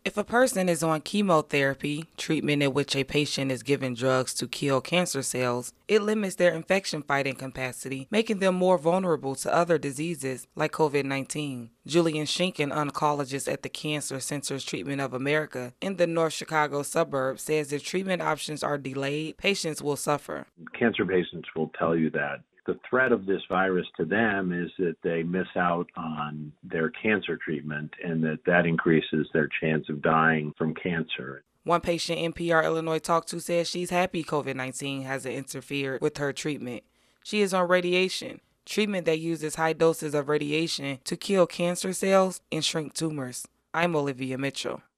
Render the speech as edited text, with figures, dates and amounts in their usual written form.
If a person is on chemotherapy, treatment in which a patient is given drugs to kill cancer cells, it limits their infection fighting capacity, making them more vulnerable to other diseases like COVID-19. Julian Schenk, an oncologist at the Cancer Centers Treatment of America in the North Chicago suburb, says if treatment options are delayed, patients will suffer. Cancer patients will tell you that. The threat of this virus to them is that they miss out on their cancer treatment and that increases their chance of dying from cancer. One patient NPR Illinois talked to says she's happy COVID-19 hasn't interfered with her treatment. She is on radiation, treatment that uses high doses of radiation to kill cancer cells and shrink tumors. I'm Olivia Mitchell.